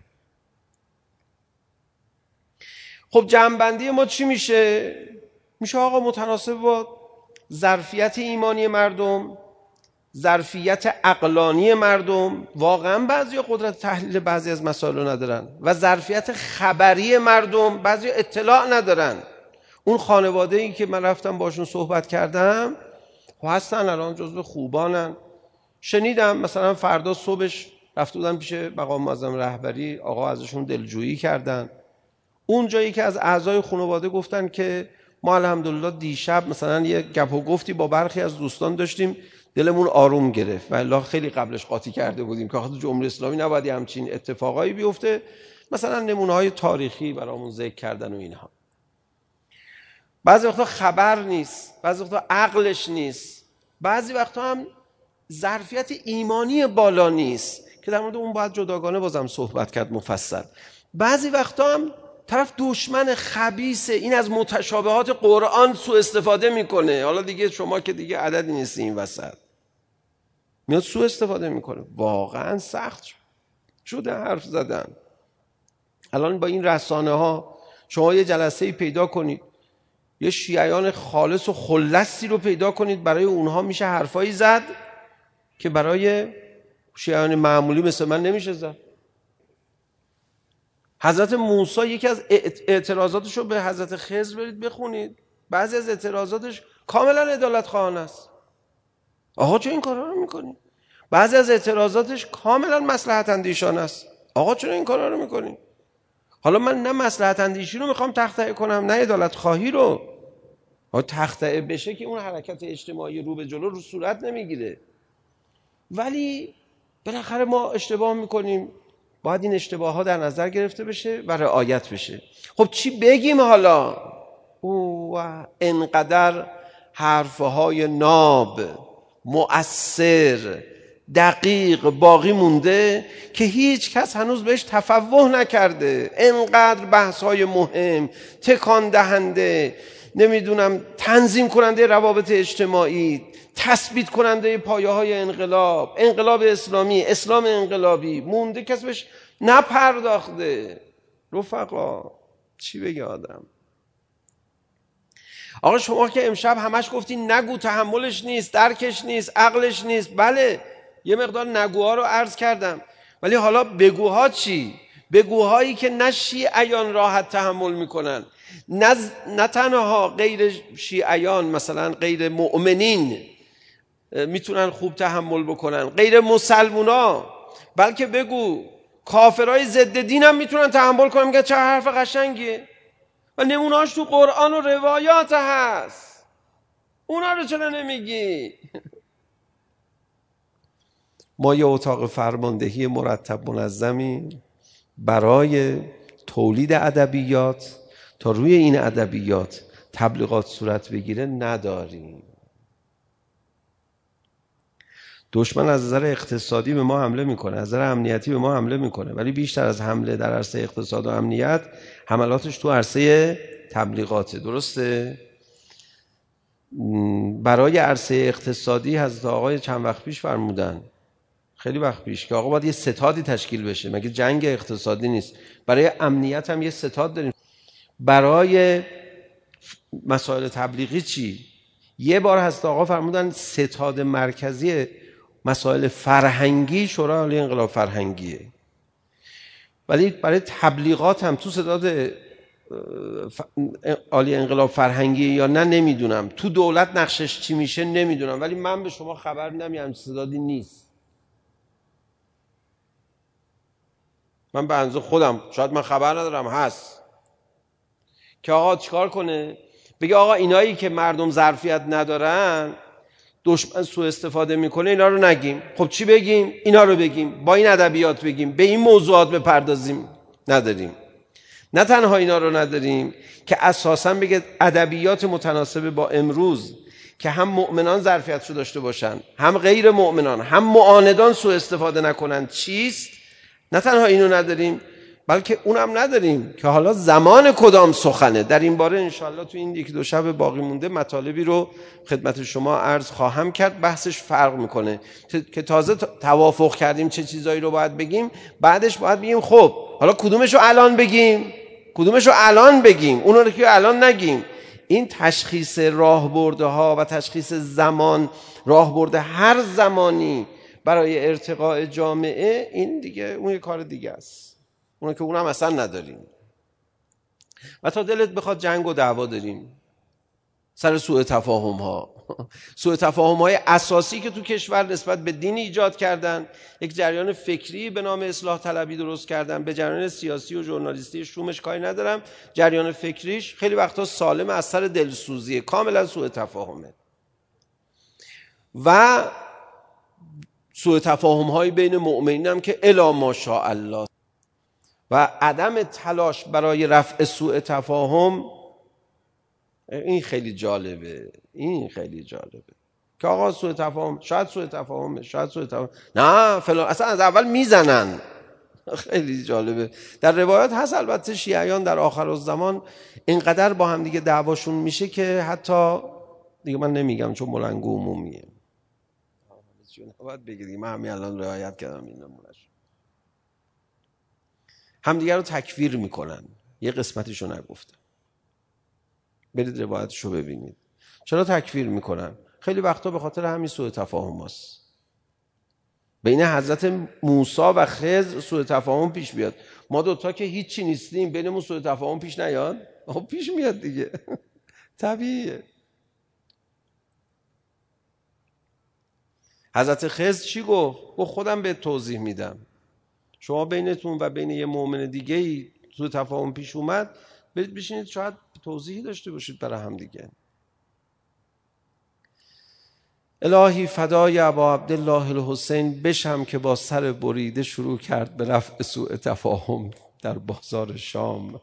خب جمع‌بندی ما چی میشه؟ میشه آقا متناسب با ظرفیت ایمانی مردم، ظرفیت عقلانی مردم. واقعا بعضی قدرت تحلیل بعضی از مسائل رو ندارن و ظرفیت خبری مردم بعضی اطلاع ندارن. اون خانواده ای که من رفتم باشون صحبت کردم هستن الان جزو خوبانن. شنیدم مثلا فردا صبحش رفته بودن پیش مقام معظم رهبری، آقا ازشون دلجویی کردن. اون جایی که از اعضای خانواده گفتن که ما الحمدلله دیشب مثلا یه گپ و گفتی با برخی از دوستان داشتیم، دلمون آروم گرفت و الله خیلی قبلش قاطی کرده بودیم که خاطر جمهوری اسلامی نباید همچین اتفاقایی بیفته. مثلا نمونه‌های تاریخی برامون ذکر کردن و اینها. بعضی وقتا خبر نیست، بعضی وقتا عقلش نیست، بعضی وقتا هم ظرفیت ایمانی بالا نیست که در مورد اون باید جداگانه بازم صحبت کرد مفصل. بعضی وقتا هم طرف دشمن خبیثه، این از متشابهات قرآن سوء استفاده میکنه. حالا دیگه شما که دیگه عددی نیستی این وسط، میاد سوء استفاده میکنه. واقعا سخت شده حرف زدن. الان با این رسانه ها شما یه جلسه پیدا کنید، یه شیعیان خالص و خلصی رو پیدا کنید، برای اونها میشه حرفایی زد که برای شیعیان معمولی مثل من نمیشه زد. حضرت موسی یکی از اعتراضاتش رو به حضرت خضر برید بخونید، بعضی از اعتراضاتش کاملا عدالت خواهانه است. آقا چرا این کارا رو میکنی؟ بعضی از اعتراضاتش کاملا مصلحت اندیشانه است. آقا چرا این کارا رو میکنی؟ حالا من نه مصلحت اندیشی رو میخوام تخطئه کنم، نه عدالت خواهی رو. تخطئه بشه که اون حرکت اجتماعی رو به جلو رو صورت نمیگیره. ولی بالاخره ما اشتباه میکنیم، باید این اشتباه ها در نظر گرفته بشه و رعایت بشه. خب چی بگیم حالا؟ انقدر حرفهای ناب، مؤثر، دقیق باقی مونده که هیچ کس هنوز بهش تفوه نکرده. انقدر بحث‌های مهم، تکان دهنده، نمیدونم تنظیم کننده روابط اجتماعی، تثبیت کننده پایه‌های انقلاب، انقلاب اسلامی، اسلام انقلابی مونده، کس بهش نپرداخته. رفقا چی بگه آدم؟ آقا شما که امشب همش گفتین نگو، تحملش نیست، درکش نیست، عقلش نیست. بله یه مقدار نگوها رو عرض کردم، ولی حالا بگوها چی؟ بگوهایی که نه شیعیان راحت تحمل میکنن، نه تنها غیر شیعیان مثلا غیر مؤمنین میتونن خوب تحمل بکنن، غیر مسلمونا، بلکه بگو کافرای ضد دین هم میتونن تحمل کنن. میگن چه حرف قشنگیه و نمونهاش تو قرآن و روایات هست، اونا رو چرا نمیگی؟ ما یه اتاق فرماندهی مرتب منظمی برای تولید ادبیات تا روی این ادبیات تبلیغات صورت بگیره نداریم. دشمن از نظر اقتصادی به ما حمله میکنه، از نظر امنیتی به ما حمله میکنه، ولی بیشتر از حمله در عرصه اقتصاد و امنیت حملاتش تو عرصه تبلیغاته. درسته؟ برای عرصه اقتصادی حضرت آقای چند وقت پیش فرمودن، خیلی وقت پیش، که آقا باید یه ستادی تشکیل بشه. مگه جنگ اقتصادی نیست؟ برای امنیت هم یه ستاد داریم. برای مسائل تبلیغی چی؟ یه بار حضرت آقا فرمودن ستاد مرکزی مسائل فرهنگی شورای عالی انقلاب فرهنگیه، ولی برای تبلیغات هم تو ستاد عالی انقلاب فرهنگی یا نه نمیدونم، تو دولت نقشش چی میشه نمیدونم، ولی من به شما خبر میدم یه ستادی نیست. من به اندازه خودم، شاید من خبر ندارم، هست که آقا چیکار کنه؟ بگه آقا اینایی که مردم ظرفیت ندارن، دشمن سوء استفاده میکنه، اینا رو نگیم. خب چی بگیم؟ اینا رو بگیم، با این ادبیات بگیم، به این موضوعات بپردازیم. نداریم. نه تنها اینا رو نداریم که اساساً بگه ادبیات متناسب با امروز که هم مؤمنان ظرفیتشو داشته باشن، هم غیر مؤمنان، هم معاندان سوء استفاده نکنن چیست. نه تنها اینو نداریم، بلکه اونم نداریم که حالا زمان کدام سخنه. در این باره انشاءالله تو این 1-2 شب باقی مونده مطالبی رو خدمت شما عرض خواهم کرد. بحثش فرق میکنه که تازه توافق کردیم چه چیزایی رو باید بگیم، بعدش باید بگیم خب حالا کدومشو الان بگیم، کدومشو الان بگیم، اون رو که الان نگیم. این تشخیص راهبرده ها و تشخیص زمان، راهبرد هر زمانی برای ارتقاء جامعه، این دیگه اون یه کار دیگه است، اون که اونم اصلا نداریم. و تا دلت بخواد جنگ و دعوا داریم سر سوء تفاهم ها سوء تفاهم های اساسی که تو کشور نسبت به دین ایجاد کردن، یک جریان فکری به نام اصلاح طلبی درست کردن. به جریان سیاسی و ژورنالیستی شومش کاری ندارم، جریان فکریش خیلی وقتا سالم از سر دلسوزیه، کاملا سوء تفاهمه. و سوء تفاهم های بین مؤمنین هم که الا ماشاء الله، و عدم تلاش برای رفع سوء تفاهم، این خیلی جالبه. این خیلی جالبه که آقا سوء تفاهم، شاید سوء تفاهم، شاید سوء تفاهم، نه فلان، اصلا از اول میزنن. خیلی جالبه. در روایات هست البته شیعیان در آخرالزمان اینقدر با هم دیگه دعواشون میشه که حتی دیگه من نمیگم چون ملنگ و عمومیه، باید بگیریم، من همین الان رعایت کردم این نمونش، همدیگه رو تکفیر میکنن. یه قسمتشو نگفتم، برید روایتشو ببینید چرا تکفیر میکنن. خیلی وقتا به خاطر همین سوء تفاهم هست. بین حضرت موسی و خضر سوء تفاهم پیش بیاد، ما دوتا که هیچی نیستیم، بینمون سوء تفاهم پیش نیاد؟ پیش میاد دیگه طبیعیه. حضرت خضر چی گفت؟ خودم به توضیح میدم، شما بینتون و بین یه مؤمن دیگه ای سوء تفاهم پیش اومد، برید بشینید شاید توضیحی داشته باشید برای هم دیگه. الهی فدای ابا عبدالله الحسین بشم که با سر بریده شروع کرد به رفع سوء تفاهم در بازار شام.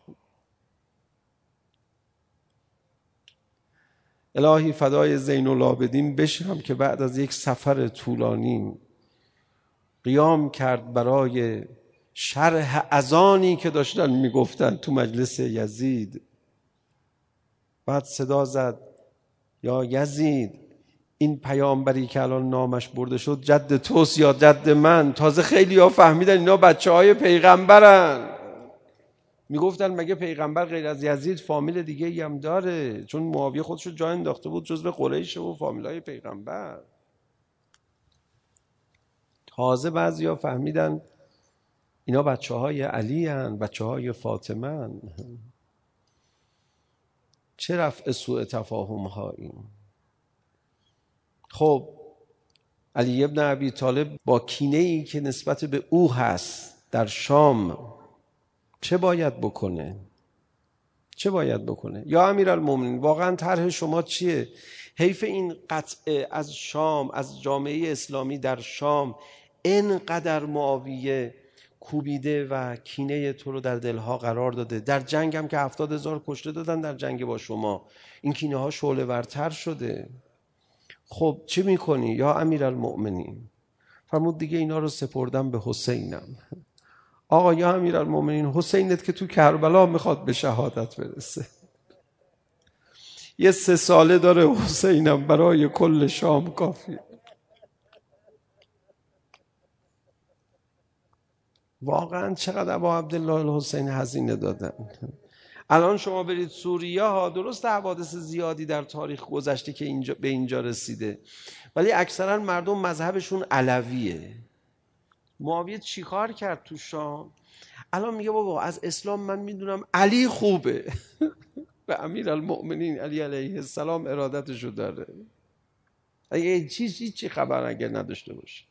الهی فدای زین العابدین بشم که بعد از یک سفر طولانی قیام کرد برای شرح اذانی که داشتن میگفتن تو مجلس یزید. بعد صدا زد یا یزید، این پیامبری که الان نامش برده شد جد توست یا جد من؟ تازه خیلی ها فهمیدن اینا بچه های پیغمبرن. میگفتن مگه پیغمبر غیر از یزید فامیل دیگه ای هم داره؟ چون معاویه خودش رو جا انداخته بود جزو قریش و فامیل های پیغمبر. تازه بعضیا فهمیدن اینا بچه های علی هن، بچه های فاطمه هن. چه رفع سوء تفاهم هایی. خب علی ابن ابی طالب با کینه‌ای که نسبت به او هست در شام چه باید بکنه؟ چه باید بکنه؟ یا امیرالمومنین واقعا طرح شما چیه؟ حیف این قطع از شام، از جامعه اسلامی در شام اینقدر معاویه کوبیده و کینه تو رو در دلها قرار داده. در جنگ هم که 70,000 کشته دادن در جنگ با شما، این کینه ها شعله ورتر شده. خب چی میکنی یا امیرالمؤمنین؟ فرمود دیگه اینا رو سپردم به حسینم. آقا یا امیرالمؤمنین، حسینت که تو کربلا میخواد به شهادت برسه، یه 3 ساله داره حسینم، برای کل شام کافی. واقعا چقدر ابا عبدالله الحسین هزینه دادن. الان شما برید سوریه ها، درست حوادث زیادی در تاریخ گذشته که اینجا به اینجا رسیده، ولی اکثرا مردم مذهبشون علویه. معاویه چیکار کرد تو شام؟ الان میگه بابا از اسلام من میدونم علی خوبه. به امیرالمؤمنین علی علیه السلام ارادتشو داره. اگه چی خبر اگر نداشته باشه.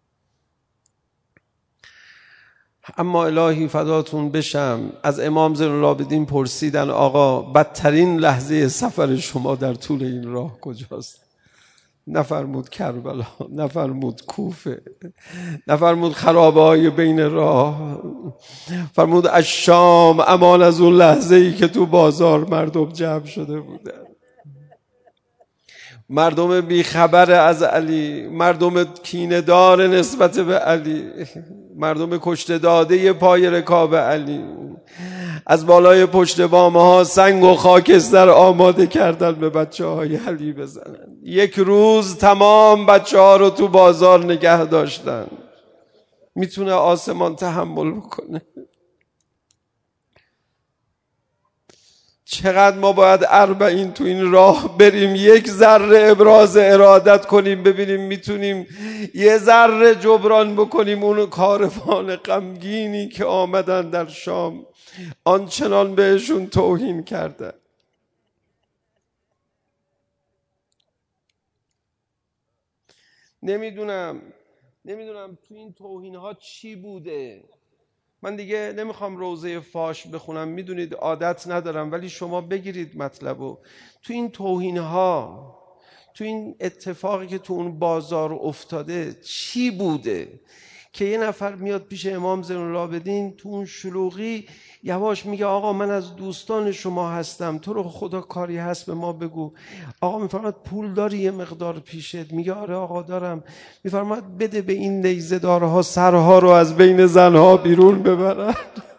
اما الهی فداتون بشم، از امام زین العابدین پرسیدن آقا بدترین لحظه سفر شما در طول این راه کجاست؟ نفرمود کربلا، نفرمود کوفه، نفرمود خرابه های بین راه، فرمود الشام، امان از اون لحظه ای که تو بازار مردم جمع شده بودن، مردم بیخبر از علی، مردم کینه‌دار نسبت به علی، مردم کشته داده پای رکاب علی، از بالای پشت بامه ها سنگ و خاکستر آماده کردن به بچه های علی بزنن. 1 روز تمام بچه ها رو تو بازار نگه داشتن. میتونه آسمان تحمل بکنه؟ چقدر ما باید 40 تو این راه بریم، 1 ذره ابراز ارادت کنیم، ببینیم میتونیم یه ذره جبران بکنیم اون کاروان غمگینی که آمدن در شام آنچنان بهشون توهین کردن. نمیدونم تو این توهین ها چی بوده. من دیگه نمیخوام روزه فاش بخونم، میدونید عادت ندارم، ولی شما بگیرید مطلبو. تو این توهین ها، تو این اتفاقی که تو اون بازار افتاده چی بوده که یه نفر میاد پیش امام زین العابدین تو اون شلوغی یواش میگه آقا من از دوستان شما هستم، تو رو خدا کاری هست به ما بگو. آقا میفرماد پول داری یه مقدار پیشت؟ میگه آره آقا دارم. میفرماد بده به این نیزه دارها سرها رو از بین زنها بیرون ببرن.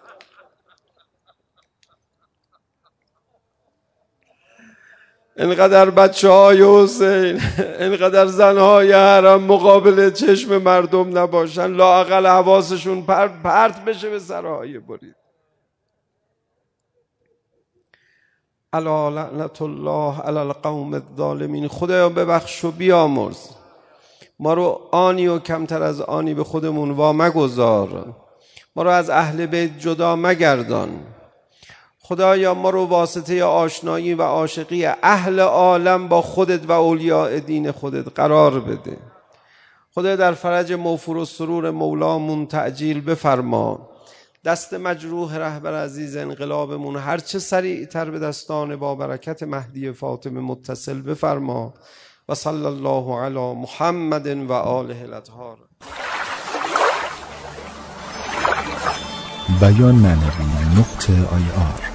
اینقدر بچه های حسین، اینقدر زنهای حرم مقابل چشم مردم نباشن، لااقل حواسشون پرت بشه به سرهای برید. الا لعنت الله علی القوم الظالمین. خدایا ببخش و بیامرز، ما رو آنی و کمتر از آنی به خودمون وا مگذار، ما رو از اهل بیت جدا مگردان. خدایا ما رو واسطه آشنایی و عاشقی اهل عالم با خودت و اولیاء دین خودت قرار بده. خدایا در فرج موفور و سرور مولامون تعجیل بفرما. دست مجروح رهبر عزیز انقلابمون هرچه سریعتر به دستان با برکت مهدی فاطمه متصل بفرما. و صلی الله علی محمد و آله الاطهار. بیان معنوی .ir